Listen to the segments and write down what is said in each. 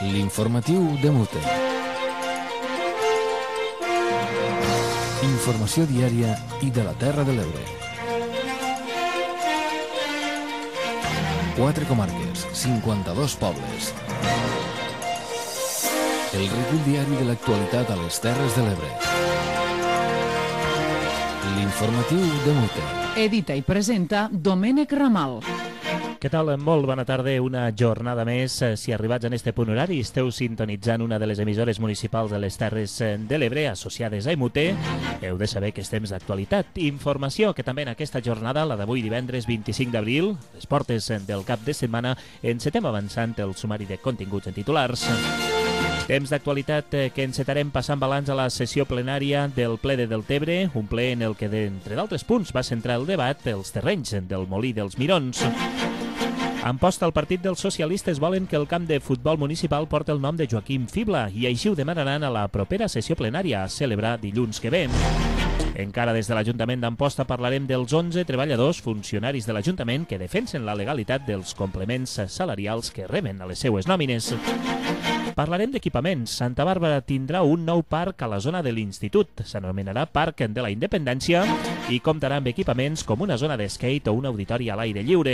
L'informatiu de Mute. Informació diària i de la Terra de l'Ebre. 4 comarques, 52 pobles. El recull diari de l'actualitat a les Terres de l'Ebre. L'informatiu de Mute. Edita i presenta Domènec Ramal. Què tal? Molt bona tarda, una jornada més. Si arribats en este punt horari esteu sintonitzant una de les emissores municipals de les Terres de l'Ebre associades a Emuté, heu de saber que estem d'actualitat. Informació que també en aquesta jornada, la d'avui divendres 25 d'abril, les portes del cap de setmana, encetem avançant el sumari de continguts en titulars. Temps d'actualitat que encetarem passant balanç a la sessió plenària del ple de Deltebre, un ple en el que, entre d'altres punts, va centrar el debat els terrenys del Molí dels Mirons. Amposta al Partit dels Socialistes volen que el camp de futbol municipal porti el nom de Joaquim Fibla i així ho demanaran a la propera sessió plenària a celebrar dilluns que ve. Encara des de l'Ajuntament d'Amposta parlarem dels 11 treballadors funcionaris de l'Ajuntament que defensen la legalitat dels complements salarials que reben a les seues nòmines. Parlarem d'equipaments. Santa Bàrbara tindrà un nou parc a la zona de l'Institut. S'anomenarà Parc de la Independència i comptarà amb equipaments com una zona d'skate o un auditori a l'aire lliure.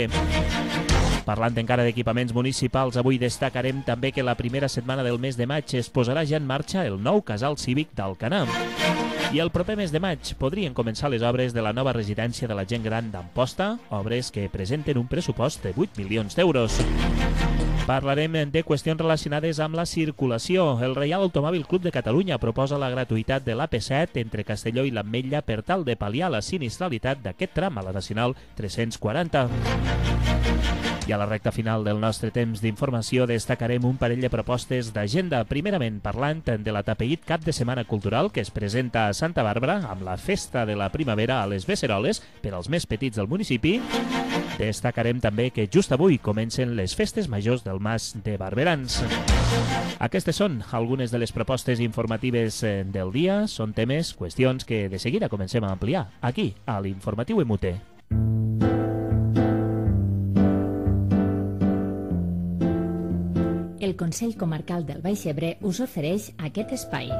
Parlant encara d'equipaments municipals, avui destacarem també que la primera setmana del mes de maig es posarà ja en marxa el nou casal cívic d'Alcanar. I el proper mes de maig podrien començar les obres de la nova residència de la gent gran d'Amposta, obres que presenten un pressupost de 8 milions d'euros. Parlarem de qüestions relacionades amb la circulació. El Reial Automòbil Club de Catalunya proposa la gratuïtat de l'AP7 entre Castelló i l'Ametlla per tal de pal·liar la sinistralitat d'aquest tram a la Nacional 340. I a la recta final del nostre temps d'informació destacarem un parell de propostes d'agenda, primerament parlant de l'atapeït cap de setmana cultural que es presenta a Santa Bàrbara amb la festa de la primavera a les Beceroles per als més petits del municipi. Destacarem també que just avui comencen les festes majors del Mas de Barberans. Aquestes són algunes de les propostes informatives del dia. Són temes, qüestions que de seguida comencem a ampliar aquí, a l'Informatiu Emuté. El Consell Comarcal del Baix Ebre us ofereix aquest espai.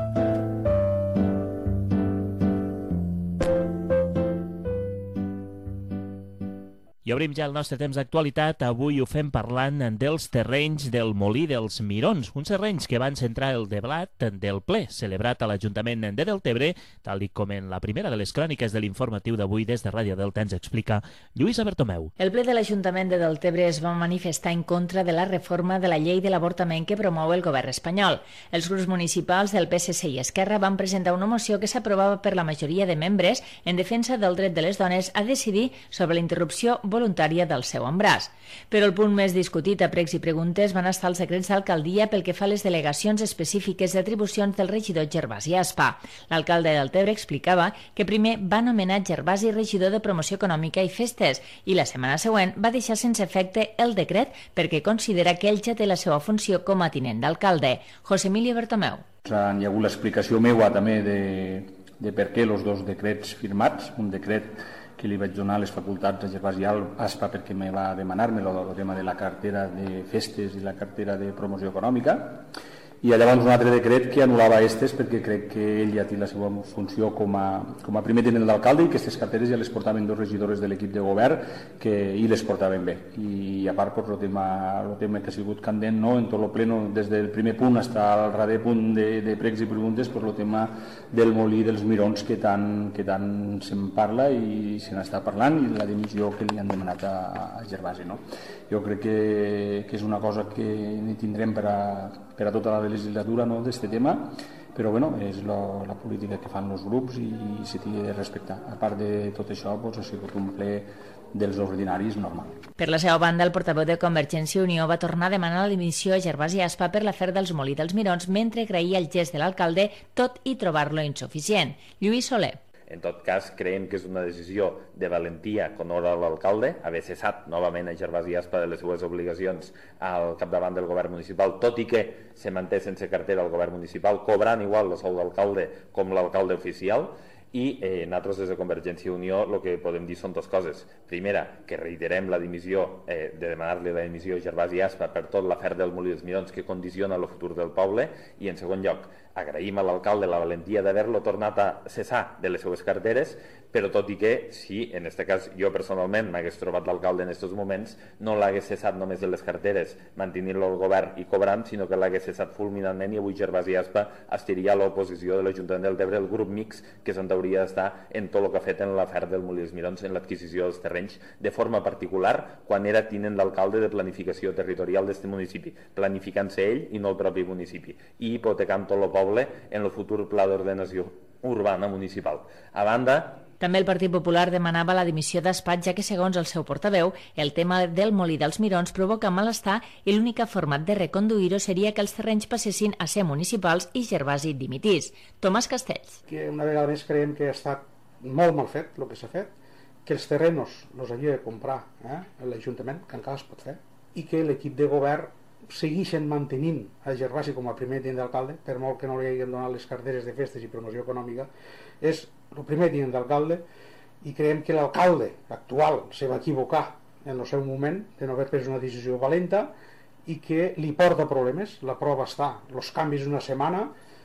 I obrim ja el nostre temps d'actualitat. Avui ho fem parlant dels terrenys del Molí dels Mirons, uns terrenys que van centrar el debat del ple celebrat a l'Ajuntament de Deltebre, tal com en la primera de les cròniques de l'informatiu d'avui des de Ràdio Delta ens explica Lluïsa Bertomeu. El ple de l'Ajuntament de Deltebre es va manifestar en contra de la reforma de la llei de l'avortament que promou el govern espanyol. Els grups municipals del PSC i Esquerra van presentar una moció que s'aprovava per la majoria de membres en defensa del dret de les dones a decidir sobre la interrupció voluntària del seu embràs. Però el punt més discutit a pregs i preguntes van estar els secrets d'alcaldia pel que fa a les delegacions específiques d'atribucions del regidor Gervasi Aspa. L'alcalde de Deltebre explicava que primer va nomenar Gervasi regidor de Promoció Econòmica i Festes i la setmana següent va deixar sense efecte el decret perquè considera que ell ja té la seva funció com a tinent d'alcalde. José Emilio Bertomeu. Hi ha hagut l'explicació meva també de per què els dos decrets firmats, un decret que li vaig donar les facultats a Gervasi Aspa perquè me va demanar-me el tema de la cartera de festes i la cartera de promoció econòmica, i llavors un altre decret que anul·lava aquestes perquè crec que ell ja té la seva funció com a primer tinent d'alcalde i que aquestes carteres ja les portaven dos regidores de l'equip de govern i les portaven bé. I a part el tema que ha sigut candent, no? En tot el pleno, des del primer punt fins al darrer punt de pregs i preguntes, el tema del Molí dels Mirons que tant se'n parla i se n'està parlant, i la dimissió que li han demanat a Gervasi, no? Jo crec que és una cosa que n'hi tindrem per a tota la legislatura, no, d'aquest tema, però bueno, és la política que fan els grups i se t'hi de respectar. A part de tot això, ha sigut un ple dels ordinaris normal. Per la seva banda, el portaveu de Convergència i Unió va tornar a demanar la dimissió a Gervasi Aspa per l'afer dels Molí dels Mirons mentre agraïa el gest de l'alcalde, tot i trobar-lo insuficient. Lluís Soler. En tot cas, creiem que és una decisió de valentia que honora l'alcalde, haver cessat novament a Gervasi Aspa de les seues obligacions al capdavant del govern municipal, tot i que se manté sense cartera al govern municipal, cobrant igual el sou d'alcalde com l'alcalde oficial, I nosaltres des de Convergència i Unió el que podem dir són dues coses. Primera, que reiterem la dimissió, de demanar-li la dimissió a Gervasi Aspa per tot l'afer del Molí dels Mirons que condiciona el futur del poble, i en segon lloc, agraïm a l'alcalde la valentia d'haver-lo tornat a cessar de les seues carteres, però tot i que, si en aquest cas jo personalment m'hagués trobat l'alcalde en aquests moments, no l'hagués cessat només de les carteres mantenint-lo al govern i cobrant, sinó que l'hagués cessat fulminantment, i avui Gervasi Aspa estaria a l'oposició de l'Ajuntament del Tebre, el grup mix que se'n hauria d'estar en tot el que ha fet en l'afer del Molí dels Mirons, en l'adquisició dels terrenys, de forma particular quan era tinent d'alcalde de planificació territorial d'aquest municipi, planificant-se ell i no el propi municipi, i hipotecant tot el poble en el futur pla d'ordenació urbana municipal. A banda, també el Partit Popular demanava la dimissió d'Aspat, ja que, segons el seu portaveu, el tema del Molí dels Mirons provoca malestar i l'única forma de reconduir-ho seria que els terrenys passessin a ser municipals i Gervasi dimitís. Tomàs Castells. Que una vegada més creiem que ha estat molt mal fet el que s'ha fet, que els terrenos els havia de comprar l'Ajuntament, que encara es pot fer, i que l'equip de govern segueixen mantenint a Gervasi com a primer tinent d'alcalde, per molt que no li hagin donat les carteres de festes i promoció econòmica, és el primer tinent d'alcalde, i creiem que l'alcalde actual se va equivocar en el seu moment de no haver pres una decisió valenta i que li porta problemes. La prova està, els canvis d'una setmana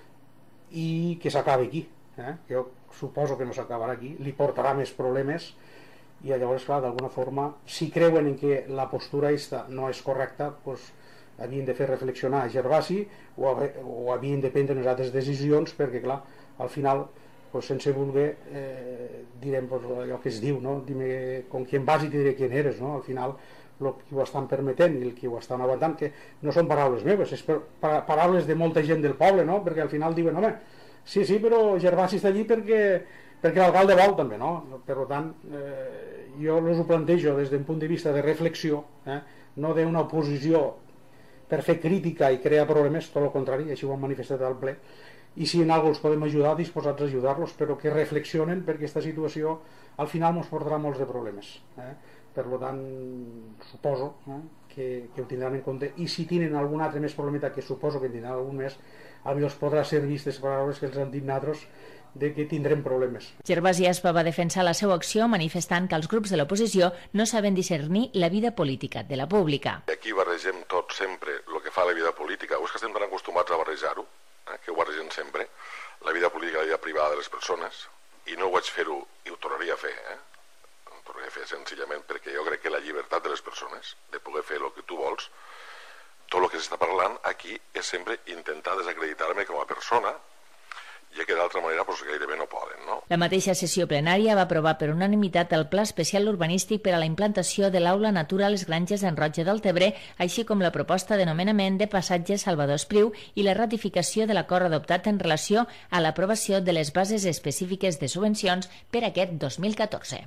i que s'acabi aquí. Jo suposo que no s'acabarà aquí, li portarà més problemes, i llavors, clar, d'alguna forma, si creuen en que la postura aquesta no és correcta, doncs havien de fer reflexionar a Gervasi o havien de prendre unes altres decisions, perquè, clar, al final, sense voler, direm allò que es diu, no? Dime con quién vas i te diré quién eres, no? Al final, el que ho estan permetent i el que ho estan aguantant, que no són paraules meves, és paraules de molta gent del poble, no? Perquè al final diuen, home, sí, però Gervasi està allí perquè l'alcalde vol també, no? Per tant, jo us ho plantejo des d'un punt de vista de reflexió, no d'una oposició per fer crítica i crear problemes, tot el contrari, així ho han manifestat al ple, i si en alguna cosa els podem ajudar, disposats a ajudar-los, però que reflexionen, perquè aquesta situació al final ens portarà molts de problemes. Per tant, suposo que ho tindran en compte, i si tenen algun altre més problemeta, que suposo que en tindran algun més, potser els podrà servir aquestes paraules que els han dit nosaltres, de que tindrem problemes. Gervasi Aspa va defensar la seva acció manifestant que els grups de l'oposició no saben discernir la vida política de la pública. Aquí barregem tot sempre el que fa la vida política, o és que estem tan acostumats a barrejar-ho, que ho barregem sempre, la vida política i la vida privada de les persones, i no ho vaig fer-ho i ho tornaria a fer, ho tornaria a fer senzillament perquè jo crec que la llibertat de les persones, de poder fer el que tu vols, tot el que s'està parlant aquí és sempre intentar desacreditar-me com a persona, ja que d'altra manera gairebé no poden, no? La mateixa sessió plenària va aprovar per unanimitat el Pla Especial Urbanístic per a la implantació de l'Aula Natura a les Granges d'en Roig del Tebre, així com la proposta de nomenament de passatge Salvador Espriu i la ratificació de l'acord adoptat en relació a l'aprovació de les bases específiques de subvencions per a aquest 2014.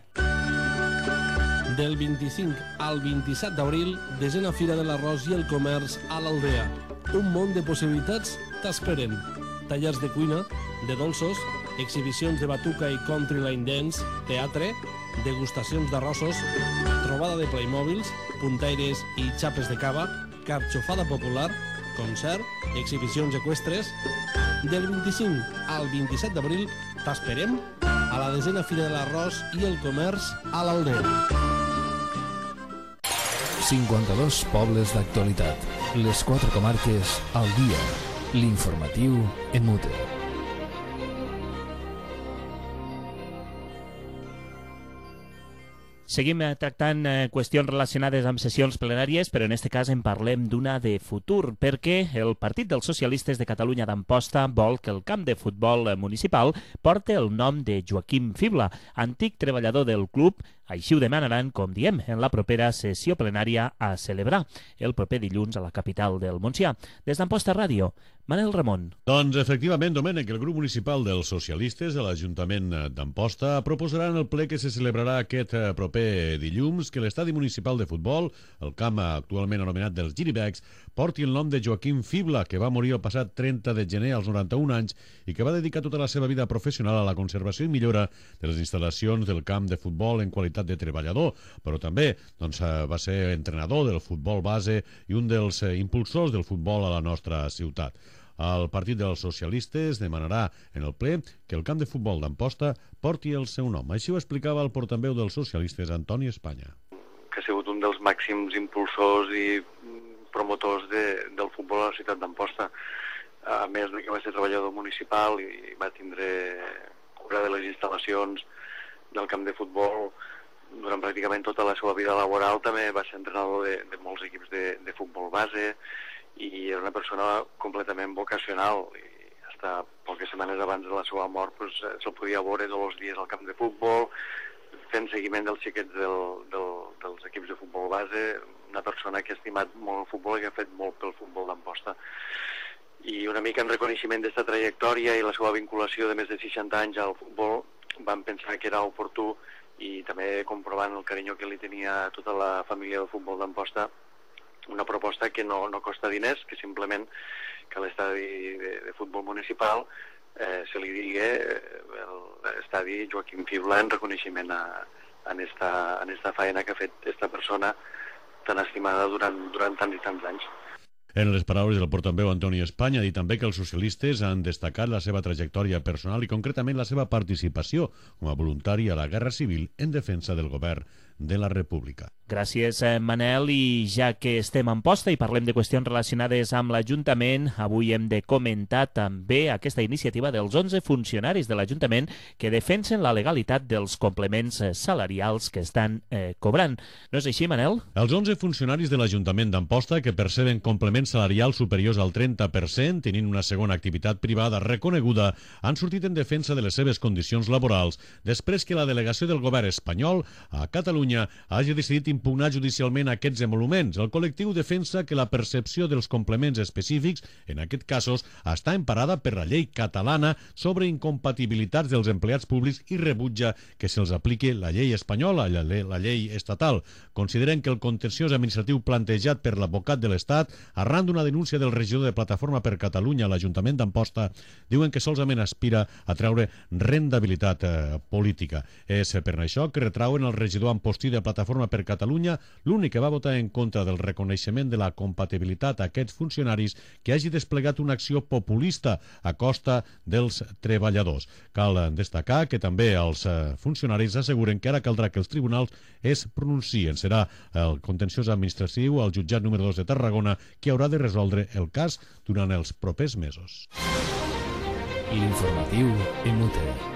Del 25 al 27 d'abril, 10a Fira de l'Arròs i el Comerç a l'Aldea. Un món de possibilitats t'esperen. Tallers de cuina, de dolços, exhibicions de batuca i country line dance, teatre, degustacions d'arrossos, trobada de playmòbils, puntaires i xapes de cava, carxofada popular, concert, exhibicions eqüestres. Del 25 al 27 d'abril t'esperem a la 10a Fira de l'Arròs i el Comerç a l'Aldea. 52 pobles d'actualitat. Les 4 comarques al dia. L'informatiu en Mute. Seguim tractant qüestions relacionades amb sessions plenàries, però en aquest cas en parlem d'una de futur, perquè el Partit dels Socialistes de Catalunya d'Amposta vol que el camp de futbol municipal porti el nom de Joaquim Fibla, antic treballador del club. Així ho demanaran, com diem, en la propera sessió plenària a celebrar el proper dilluns a la capital del Montsià. Des d'Amposta Ràdio, Manel Ramon. Doncs efectivament, Domènec, el grup municipal dels socialistes a l'Ajuntament d'Amposta proposaran el ple que se celebrarà aquest proper dilluns que l'estadi municipal de futbol, el camp actualment anomenat dels Giribecs, porti el nom de Joaquim Fibla, que va morir el passat 30 de gener als 91 anys i que va dedicar tota la seva vida professional a la conservació i millora de les instal·lacions del camp de futbol en qualitat de treballador, però també va ser entrenador del futbol base i un dels impulsors del futbol a la nostra ciutat. al partit dels socialistes demanarà en el ple que el camp de futbol d'Amposta porti el seu nom. Així ho explicava el portaveu dels socialistes, Antoni Espanya. Que ha sigut un dels màxims impulsors i promotors del futbol a la ciutat d'Amposta. A més que va ser treballador municipal i va tindre cura de les instal·lacions del camp de futbol durant pràcticament tota la seva vida laboral. També va ser entrenador de molts equips de futbol base i era una persona completament vocacional i fins poques setmanes abans de la seva mort se'l podia veure tots els dies al camp de futbol fent seguiment dels xiquets dels equips de futbol base, una persona que ha estimat molt el futbol i que ha fet molt pel futbol d'Amposta. I una mica en reconeixement d'aquesta trajectòria i la seva vinculació de més de 60 anys al futbol, vam pensar que era oportú i també comprovant el carinyo que li tenia tota la família del futbol d'Amposta, una proposta que no costa diners, que simplement que l'estadi de futbol municipal se li digui l'estadi Joaquim Fibla en reconeixement a esta feina que ha fet aquesta persona tan estimada durant tants i tants anys. En les paraules del portaveu Antoni Espanya ha dit també que els socialistes han destacat la seva trajectòria personal i concretament la seva participació com a voluntari a la Guerra Civil en defensa del govern de la República. Gràcies, Manel. I ja que estem en posta i parlem de qüestions relacionades amb l'Ajuntament, avui hem de comentar també aquesta iniciativa dels 11 funcionaris de l'Ajuntament que defensen la legalitat dels complements salarials que estan cobrant. No és així, Manel? Els 11 funcionaris de l'Ajuntament d'Amposta que perceben complements salarials superiors al 30%, tenint una segona activitat privada reconeguda, han sortit en defensa de les seves condicions laborals després que la delegació del govern espanyol a Catalunya hagi decidit impugnar judicialment aquests emoluments. El col·lectiu defensa que la percepció dels complements específics, en aquests casos, està emparada per la llei catalana sobre incompatibilitats dels empleats públics i rebutja que se'ls apliqui la llei espanyola, la llei estatal. Consideren que el contenciós administratiu plantejat per l'advocat de l'Estat, arran d'una denúncia del regidor de Plataforma per Catalunya a l'Ajuntament d'Amposta, diuen que solament aspira a treure rendibilitat política. És per això que retrauen el regidor Amposta de Plataforma per Catalunya, l'únic que va votar en contra del reconeixement de la compatibilitat a aquests funcionaris que hagi desplegat una acció populista a costa dels treballadors. Cal destacar que també els funcionaris asseguren que ara caldrà que els tribunals es pronuncien. Serà el contenciós administratiu, el jutjat número 2 de Tarragona, qui haurà de resoldre el cas durant els propers mesos. L'informatiu MUTE.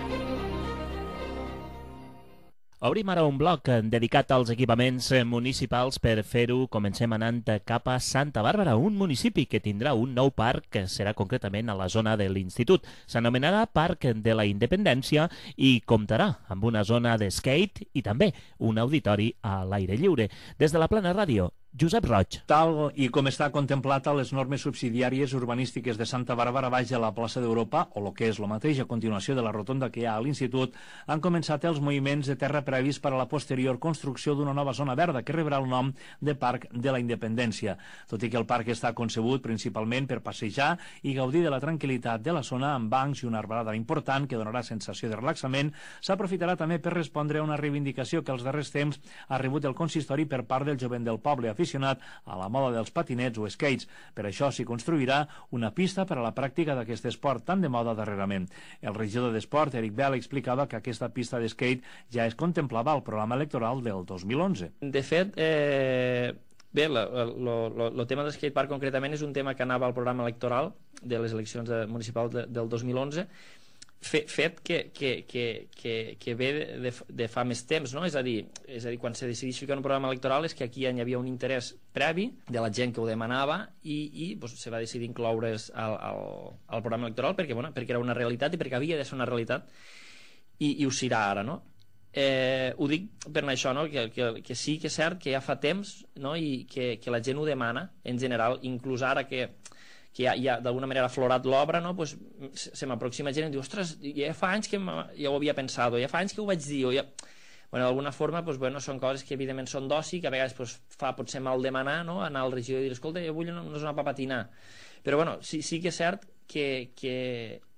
Obrim ara un bloc dedicat als equipaments municipals. Per fer-ho, comencem anant cap a Santa Bàrbara, un municipi que tindrà un nou parc, que serà concretament a la zona de l'Institut. S'anomenarà Parc de la Independència i comptarà amb una zona d'skate i també un auditori a l'aire lliure. Des de la Plana Ràdio, Josep Roig. Tal i com està contemplat a les normes subsidiàries urbanístiques de Santa Bàrbara baix de la plaça d'Europa, o el que és el mateix a continuació de la rotonda que hi ha a l'Institut, han començat els moviments de terra previs per a la posterior construcció d'una nova zona verda que rebrà el nom de Parc de la Independència. Tot i que el parc està concebut principalment per passejar i gaudir de la tranquil·litat de la zona amb bancs i una arbrada important que donarà sensació de relaxament, s'aprofitarà també per respondre a una reivindicació que als darrers temps ha rebut el consistori per part del jovent del poble aficionat a la moda dels patinets o skates. Per això s'hi construirà una pista per a la pràctica d'aquest esport tan de moda darrerament. El regidor d'Esport, Eric Bell, explicava que aquesta pista d'skate ja es contemplava al programa electoral del 2011. De fet, bé, el tema del skatepark concretament és un tema que anava al programa electoral de les eleccions municipals del 2011, fet que ve de fa més temps, no? És a dir, quan se decideix ficar un programa electoral és que aquí hi havia un interès previ de la gent que ho demanava i se va decidir incloure's al programa electoral perquè era una realitat i perquè havia de ser una realitat i ho serà ara, no? Ho dic per això, no? Que sí que és cert que ja fa temps, no? I que la gent ho demana en general, inclús ara que ja d'alguna manera ha aflorat l'obra, no? Pues se m'aproxima gent i em diu, ostres, ja fa anys que ja ho havia pensat, o ja fa anys que ho vaig dir, o ja... Bueno, d'alguna forma, pues, bueno, són coses que evidentment són d'oci, que a vegades pues, fa potser mal demanar, no? Anar al regidor i dir, escolta, jo vull una zona per patinar. Però bueno, sí que és cert que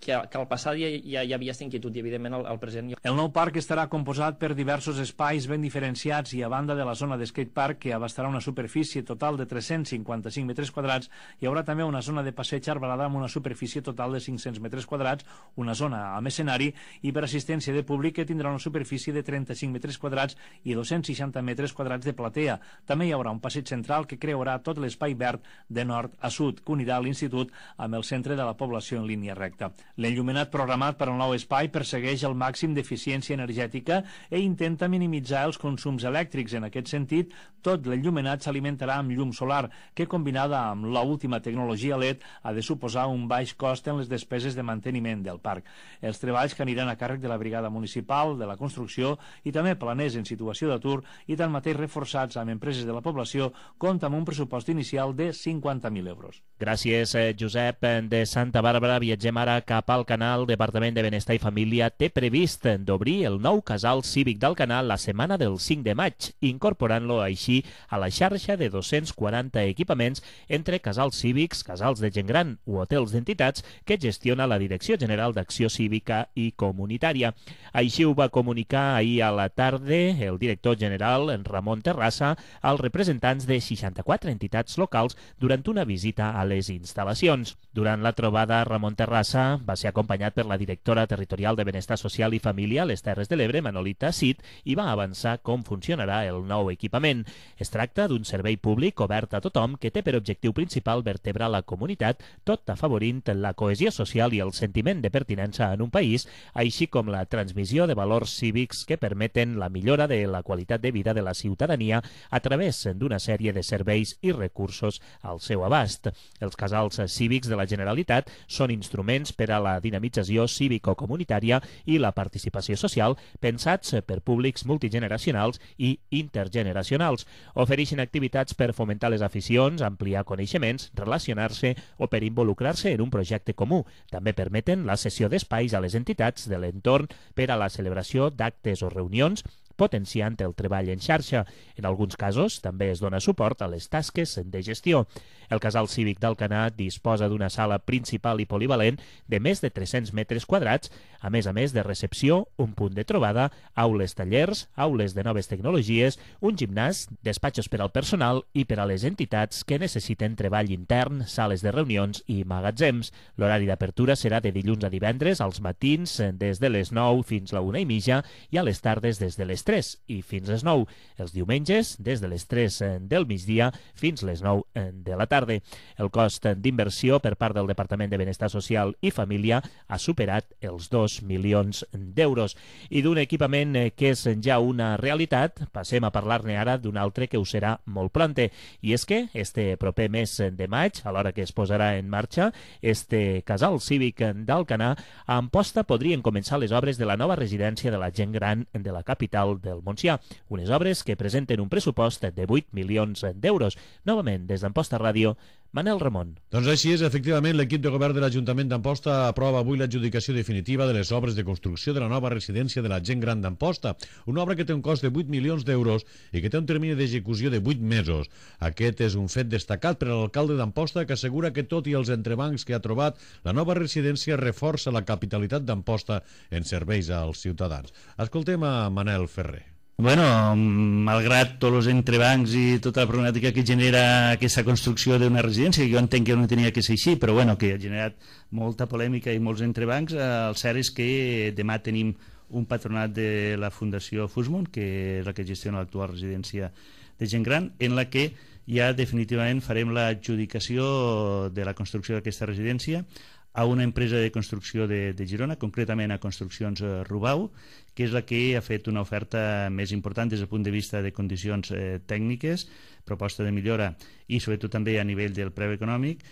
al passat ja hi havia aquesta inquietud i evidentment al present. El nou parc estarà composat per diversos espais ben diferenciats i a banda de la zona de skatepark, que abastarà una superfície total de 355 metres quadrats, hi haurà també una zona de passeig arbrada amb una superfície total de 500 metres quadrats, una zona amb escenari i per assistència de públic que tindrà una superfície de 35 metres quadrats i 260 metres quadrats de platea. També hi haurà un passeig central que creurà tot l'espai verd de nord a sud, que unirà l'institut amb el centre de la població en línia recta. L'enllumenat programat per al nou espai persegueix el màxim d'eficiència energètica i intenta minimitzar els consums elèctrics. En aquest sentit, tot l'enllumenat s'alimentarà amb llum solar, que combinada amb l'última tecnologia LED ha de suposar un baix cost en les despeses de manteniment del parc. Els treballs que aniran a càrrec de la brigada municipal de la construcció i també planers en situació d'atur i tanmateix reforçats amb empreses de la població, compta amb un pressupost inicial de 50.000 euros. Gràcies, Josep. De Santa Bàrbara viatgem ara cap al Canal. Departament de Benestar i Família té previst d'obrir el nou casal cívic del Canal la setmana del 5 de maig, incorporant-lo així a la xarxa de 240 equipaments entre casals cívics, casals de gent gran o hotels d'entitats que gestiona la Direcció General d'Acció Cívica i Comunitària. Així ho va comunicar ahir a la tarda el director general, Ramon Terrassa, als representants de 64 entitats locals durant una visita a les instal·lacions. Durant la trobada, Ramon Terrassa va ser acompanyat per la directora territorial de Benestar Social i Família a les Terres de l'Ebre, Manolita Cid, i va avançar com funcionarà el nou equipament. Es tracta d'un servei públic obert a tothom que té per objectiu principal vertebrar la comunitat, tot afavorint la cohesió social i el sentiment de pertinença en un país, així com la transmissió de valors cívics que permeten la millora de la qualitat de vida de la ciutadania a través d'una sèrie de serveis i recursos al seu abast. Els casals cívics de la Generalitat són instruments per a la dinamització cívico-comunitària i la participació social pensats per públics multigeneracionals i intergeneracionals. Ofereixen activitats per fomentar les aficions, ampliar coneixements, relacionar-se o per involucrar-se en un projecte comú. També permeten la cessió d'espais a les entitats de l'entorn per a la celebració d'actes o reunions, potenciant el treball en xarxa. En alguns casos també es dona suport a les tasques de gestió. El casal cívic d'Alcanar disposa d'una sala principal i polivalent de més de 300 metres quadrats, a més de recepció, un punt de trobada, aules tallers, aules de noves tecnologies, un gimnàs, despatxos per al personal i per a les entitats que necessiten treball intern, sales de reunions i magatzems. L'horari d'apertura serà de dilluns a divendres, als matins des de les 9 fins a la 1:30 i a les tardes des de les 3 i fins a les 9. Els diumenges des de les 3 del migdia fins a les 9 de la tarda. El cost d'inversió per part del Departament de Benestar Social i Família ha superat els 2 milions d'euros. I d'un equipament que és ja una realitat, passem a parlar-ne ara d'un altre que ho serà molt pronte. I és que este proper mes de maig, a l'hora que es posarà en marxa, este casal cívic d'Alcanar, a Amposta podrien començar les obres de la nova residència de la gent gran de la capital del Montsià. Unes obres que presenten un pressupost de 8 milions d'euros. Novament, des d'Amposta Ràdio, Manel Ramon. Doncs així és, efectivament, l'equip de govern de l'Ajuntament d'Amposta aprova avui l'adjudicació definitiva de les obres de construcció de la nova residència de la gent gran d'Amposta, una obra que té un cost de 8 milions d'euros i que té un termini d'execució de 8 mesos. Aquest és un fet destacat per a l'alcalde d'Amposta, que assegura que tot i els entrebancs que ha trobat, la nova residència reforça la capitalitat d'Amposta en serveis als ciutadans. Escoltem a Manel Ferrer. Bueno, malgrat tots els entrebancs i tota la problemàtica que genera aquesta construcció d'una residència, que jo entenc que no tenia que ser així, però bueno, que ha generat molta polèmica i molts entrebancs, el cert és que demà tenim un patronat de la Fundació Fusmont, que és la que gestiona l'actual residència de gent gran, en la que ja definitivament farem l'adjudicació de la construcció d'aquesta residència a una empresa de construcció de Girona, concretament a Construccions Rubau, que és la que ha fet una oferta més important des del punt de vista de condicions tècniques, proposta de millora i sobretot també a nivell del preu econòmic,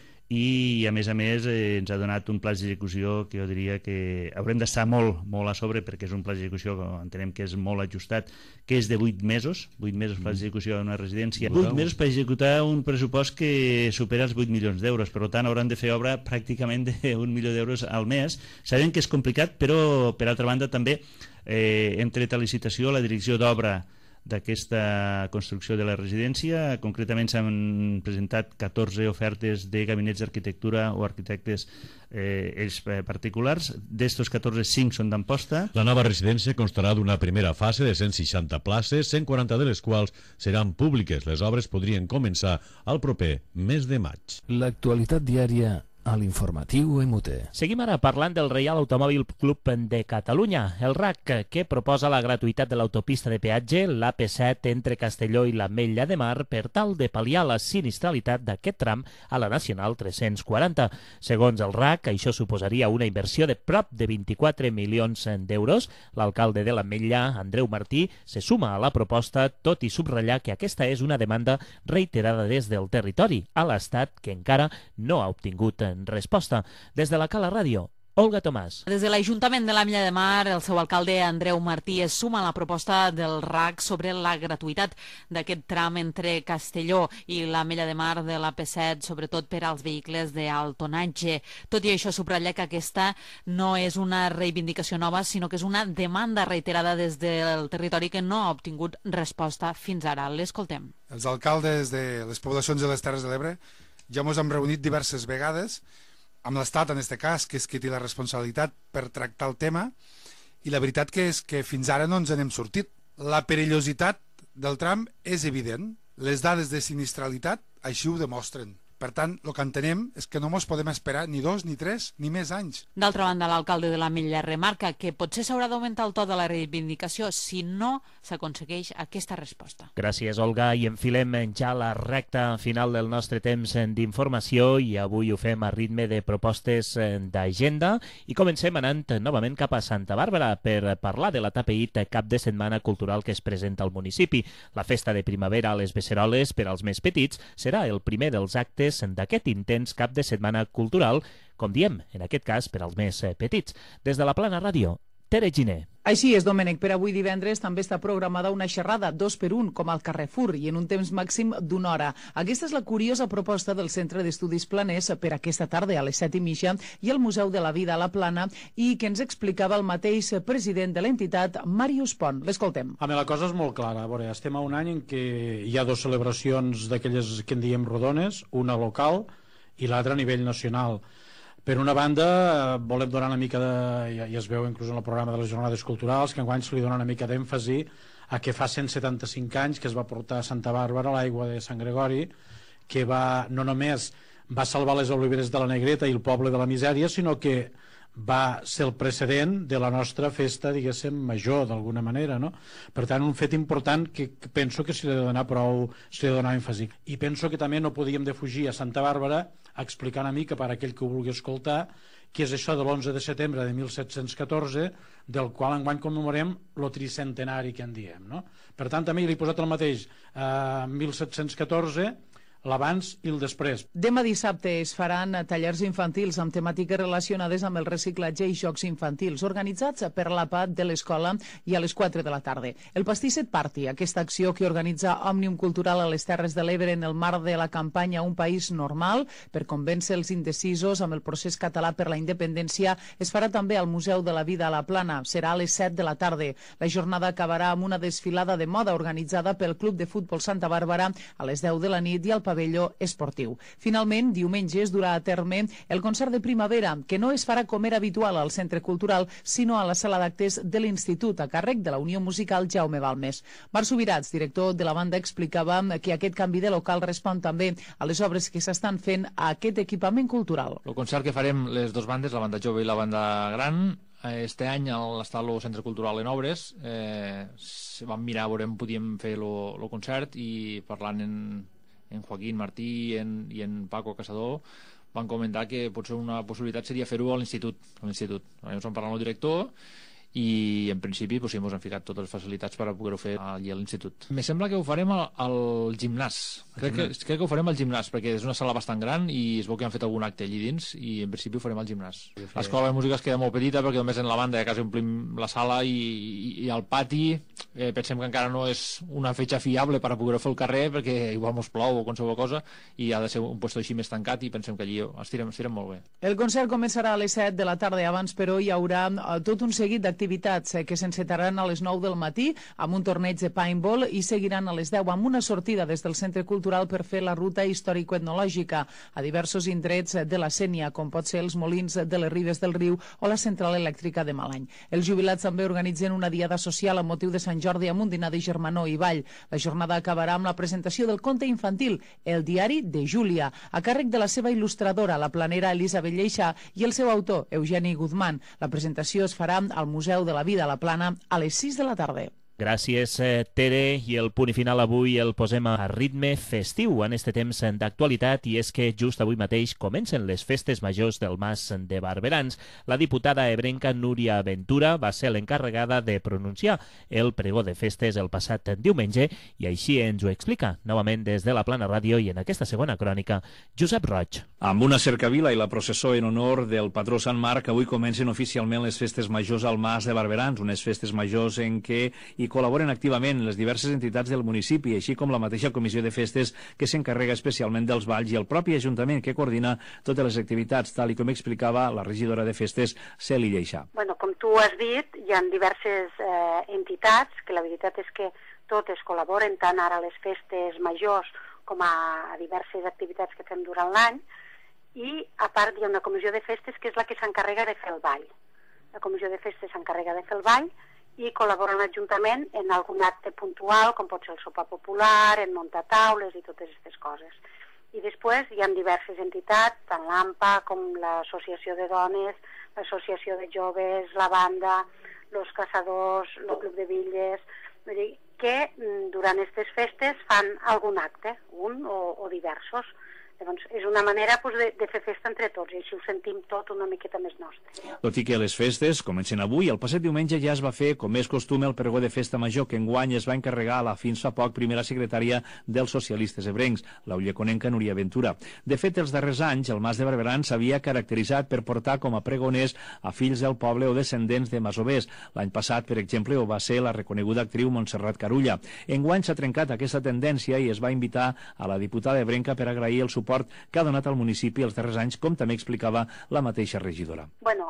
i a més ens ha donat un pla d'execució que jo diria que haurem d'estar molt a sobre, perquè és un pla d'execució que entenem que és molt ajustat, que és de 8 mesos pla d'execució d'una residència, 8 mesos per executar un pressupost que supera els 8 milions d'euros, per tant hauran de fer obra pràcticament d'1 milió d'euros al mes. Sabem que és complicat, però per altra banda també hem tret a licitació la direcció d'obra d'aquesta construcció de la residència. Concretament s'han presentat 14 ofertes de gabinets d'arquitectura o arquitectes ells particulars. D'estos 14, 5 són d'Amposta. La nova residència constarà d'una primera fase de 160 places, 140 de les quals seran públiques. Les obres podrien començar al proper mes de maig. L'actualitat diària a l'informatiu MUT. Seguim ara parlant del Reial Automòbil Club de Catalunya, el RAC, que proposa la gratuïtat de l'autopista de peatge, l'AP7 entre Castelló i l'Ametlla de Mar, per tal de pal·liar la sinistralitat d'aquest tram a la Nacional 340. Segons el RAC, això suposaria una inversió de prop de 24 milions d'euros. L'alcalde de l'Ametlla, Andreu Martí, se suma a la proposta, tot i subratllar que aquesta és una demanda reiterada des del territori a l'Estat, que encara no ha obtingut resposta. Des de la Cala Ràdio, Olga Tomàs. Des de l'Ajuntament de l'Ametlla de Mar, el seu alcalde Andreu Martí es suma a la proposta del RAC sobre la gratuïtat d'aquest tram entre Castelló i l'Ametlla de Mar de l'AP7, sobretot per als vehicles d'alt tonatge. Tot i això, subratlla que aquesta no és una reivindicació nova, sinó que és una demanda reiterada des del territori que no ha obtingut resposta fins ara. L'escoltem. Els alcaldes de les poblacions de les Terres de l'Ebre ja ens hem reunit diverses vegades amb l'Estat, en aquest cas, que és qui té la responsabilitat per tractar el tema, i la veritat que és que fins ara no ens n'hem sortit. La perillositat del tram és evident, les dades de sinistralitat així ho demostren. Per tant, el que entenem és que no ens podem esperar ni 2, ni 3, ni més anys. D'altra banda, l'alcalde de l'Ametlla remarca que potser s'haurà d'augmentar el to de la reivindicació si no s'aconsegueix aquesta resposta. Gràcies, Olga, i enfilem ja la recta final del nostre temps d'informació, i avui ho fem a ritme de propostes d'agenda, i comencem anant novament cap a Santa Bàrbara per parlar de la tapeït cap de setmana cultural que es presenta al municipi. La festa de primavera a les Beceroles per als més petits serà el primer dels actes d'aquest intens cap de setmana cultural, com diem, en aquest cas per als més petits. Des de la Plana Ràdio, Tere Giner. Així és, Domènec. Per avui divendres també està programada una xerrada 2x1, com al Carrefour, i en un temps màxim d'una hora. Aquesta és la curiosa proposta del Centre d'Estudis Planers per aquesta tarda a les 7:30 i al Museu de la Vida a la Plana, i que ens explicava el mateix president de l'entitat, Màrius Pont. L'escoltem. La cosa és molt clara. A veure, estem a un any en què hi ha dues celebracions d'aquelles que en diem rodones, una local i l'altra a nivell nacional. Per una banda, volem donar una mica i es veu inclús en el programa de les jornades culturals, que enguany se li dona una mica d'èmfasi a que fa 175 anys que es va portar a Santa Bàrbara l'aigua de Sant Gregori, que no només va salvar les oliveres de la Negreta i el poble de la misèria, sinó que va ser el precedent de la nostra festa, diguéssim, major, d'alguna manera, no? Per tant, un fet important que penso que s'hi ha de donar èmfasi. I penso que també no podíem defugir a Santa Bàrbara a explicar una mica per a aquell que ho vulgui escoltar què és això de l'11 de setembre de 1714, del qual enguany commemorem el tricentenari que en diem, no? Per tant, també li he posat el mateix 1714, l'abans i el després. Demà dissabte es faran tallers infantils amb temàtiques relacionades amb el reciclatge i jocs infantils, organitzats per l'APAT de l'escola, i a les 4 de la tarda. El Pastisset Party, aquesta acció que organitza Òmnium Cultural a les Terres de l'Ebre en el marc de la campanya Un País Normal per convèncer els indecisos amb el procés català per la independència, es farà també al Museu de la Vida a la Plana. Serà a les 7 de la tarda. La jornada acabarà amb una desfilada de moda organitzada pel Club de Futbol Santa Bàrbara a les 10 de la nit i al pavelló esportiu. Finalment, diumenge es durà a terme el concert de primavera, que no es farà com era habitual al Centre Cultural, sinó a la sala d'actes de l'Institut, a càrrec de la Unió Musical Jaume Balmes. Marc Subirats, director de la banda, explicava que aquest canvi de local respon també a les obres que s'estan fent a aquest equipament cultural. El concert que farem les dues bandes, la banda jove i la banda gran, este any al estar al Centre Cultural en obres, vam mirar a veure on podíem fer el concert, i parlant en Joaquín Martí i en Paco Casador van comentar que potser una possibilitat seria fer-ho a l'Institut. Ens vam parlar amb el director i en principi ens hem ficat totes les facilitats per a poder-ho fer allí a l'Institut. Me sembla que ho farem al gimnàs. Crec que ho farem al gimnàs, perquè és una sala bastant gran i es veu que han fet algun acte allí dins, i en principi ho farem al gimnàs. L'escola de música es queda molt petita perquè només en la banda ja quasi omplim la sala, i al pati pensem que encara no és una fetge fiable per a poder-ho fer al carrer, perquè igual mos plou o qualsevol cosa, i ha de ser un puesto així més tancat, i pensem que allí estirem molt bé. El concert començarà a les 7 de la tarda. Abans, però, hi haurà tot un seguit d'activitats activitats que s'encetaran a les 9 del matí amb un torneig de paintball i seguiran a les 10 amb una sortida des del Centre Cultural per fer la ruta històrico-etnològica a diversos indrets de la Sénia, com pot ser els molins de les Ribes del Riu o la central elèctrica de Malany. Els jubilats també organitzen una diada social amb motiu de Sant Jordi amb un dinar de germanor i ball. La jornada acabarà amb la presentació del conte infantil El diari de Júlia, a càrrec de la seva il·lustradora, la planera Elisabet Lleixà, i el seu autor, Eugeni Guzmán. La presentació es farà al Museu de la Vida a la Plana a les 6 de la tarda. Gràcies, Tere. I el punt final avui el posem a ritme festiu en este temps d'actualitat, i és que just avui mateix comencen les festes majors del Mas de Barberans. La diputada ebrenca Núria Ventura va ser l'encarregada de pronunciar el pregó de festes el passat diumenge, i així ens ho explica novament des de la Plana Ràdio i en aquesta segona crònica Josep Roig. Amb una cercavila i la processó en honor del patró Sant Marc, avui comencen oficialment les festes majors al Mas de Barberans, unes festes majors en què hi col·laboren activament les diverses entitats del municipi, així com la mateixa comissió de festes que s'encarrega especialment dels balls i el propi Ajuntament que coordina totes les activitats, tal i com explicava la regidora de festes, Celi Lleixà. Bueno, com tu has dit, hi ha diverses entitats, que la veritat és que totes col·laboren, tant ara a les festes majors com a diverses activitats que fem durant l'any, i a part hi ha una comissió de festes que és la que s'encarrega de fer el ball. La comissió de festes s'encarrega de fer el ball i col·labora amb l'Ajuntament en algun acte puntual, com pot ser el sopar popular, en muntar taules i totes aquestes coses. I després hi ha diverses entitats, tant l'AMPA com l'Associació de Dones, l'Associació de Joves, la Banda, los Caçadors, el Club de Villes, vull dir que durant aquestes festes fan algun acte, un o diversos. Llavors, és una manera de fer festa entre tots, i així ho sentim tot una miqueta més nostre. Tot i que les festes comencen avui, el passat diumenge ja es va fer, com és costum, el pregó de festa major, que enguany es va encarregar a la fins fa poc primera secretària dels socialistes ebrencs, la ulleconenca Núria Ventura. De fet, els darrers anys, el Mas de Barberans s'havia caracteritzat per portar com a pregoners a fills del poble o descendents de masovers. L'any passat, per exemple, ho va ser la reconeguda actriu Montserrat Carulla. Enguany s'ha trencat aquesta tendència i es va invitar a la diputada ebrenca per agrair el suport que ha donat al municipi els darrers anys, com també explicava la mateixa regidora. Bueno,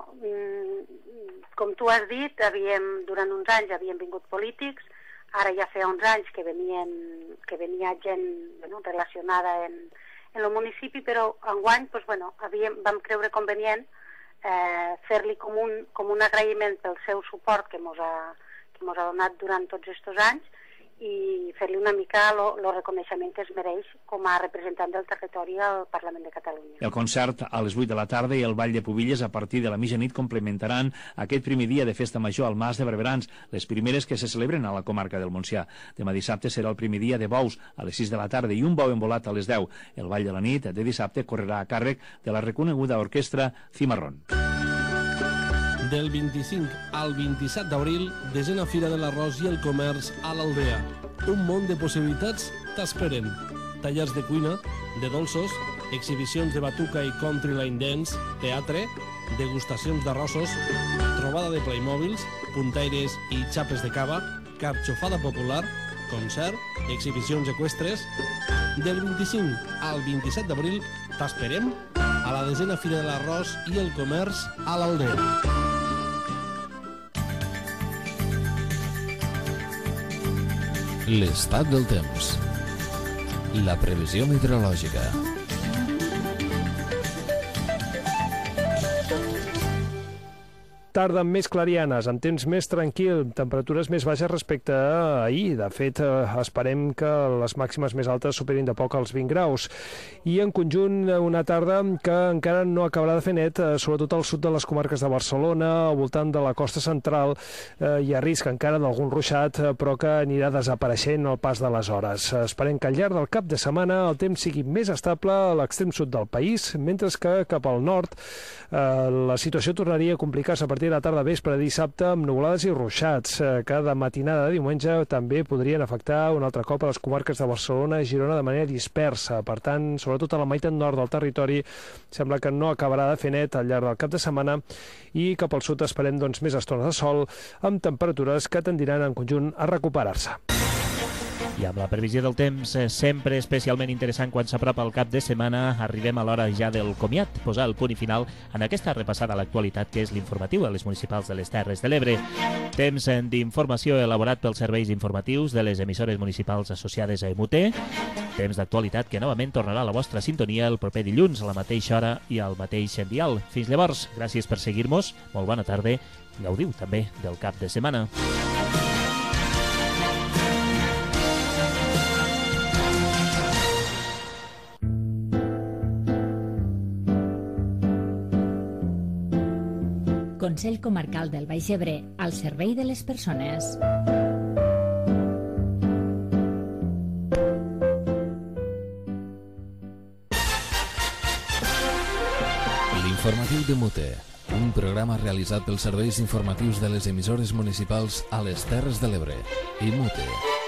com tu has dit, durant uns anys havien vingut polítics, ara ja feia uns anys que venia gent relacionada en el municipi, però enguany vam creure convenient fer-li com un agraïment pel seu suport que mos ha donat durant tots aquests anys, i fer-li una mica el reconeixement que es mereix com a representant del territori al Parlament de Catalunya. El concert a les 8 de la tarda i el ball de Pubilles a partir de la mitjanit complementaran aquest primer dia de festa major al Mas de Barberans, les primeres que se celebren a la comarca del Montsià. Demà dissabte serà el primer dia de bous a les 6 de la tarda i un bou embolat a les 10. El ball de la nit de dissabte correrà a càrrec de la reconeguda orquestra Cimarrón. Del 25 al 27 d'abril, desena Fira de l'Arròs i el Comerç a l'Aldea. Un món de possibilitats t'esperen. Tallers de cuina, de dolços, exhibicions de batuca i country line dance, teatre, degustacions d'arrossos, trobada de playmòbils, puntaires i xapes de cava, carxofada popular, concert, exhibicions eqüestres. Del 25 al 27 d'abril t'esperem a la desena Fira de l'Arròs i el Comerç a l'Aldea. L'estat del temps. La previsió meteorològica. Tarda amb més clarianes, amb temps més tranquil, temperatures més baixes respecte a ahir. De fet, esperem que les màximes més altes superin de poc els 20 graus. I en conjunt, una tarda que encara no acabarà de fer net, sobretot al sud de les comarques de Barcelona, al voltant de la costa central. Hi ha risc encara d'algun ruixat, però que anirà desapareixent al pas de les hores. Esperem que al llarg del cap de setmana el temps sigui més estable a l'extrem sud del país, mentre que cap al nord la situació tornaria a complicar-se a partir de la tarda vespre dissabte amb nuvolades i ruixats que de matinada de diumenge també podrien afectar un altre cop a les comarques de Barcelona i Girona de manera dispersa. Per tant, sobretot a la meitat nord del territori sembla que no acabarà de fer net al llarg del cap de setmana i cap al sud esperem més estones de sol amb temperatures que tendiran en conjunt a recuperar-se. I amb la previsió del temps, sempre especialment interessant quan s'apropa el cap de setmana, arribem a l'hora ja del comiat, posar el punt i final en aquesta repassada a l'actualitat que és l'informatiu de les municipals de les Terres de l'Ebre. Temps d'informació elaborat pels serveis informatius de les emissores municipals associades a EMUT. Temps d'actualitat que novament tornarà a la vostra sintonia el proper dilluns a la mateixa hora i al mateix dial. Fins llavors, gràcies per seguir-nos, molt bona tarda, gaudiu també del cap de setmana. Consell Comarcal del Baix Ebre, al servei de les persones. L'informatiu de Mute, un programa realitzat pels serveis informatius de les emissores municipals a les Terres de l'Ebre. I Mute.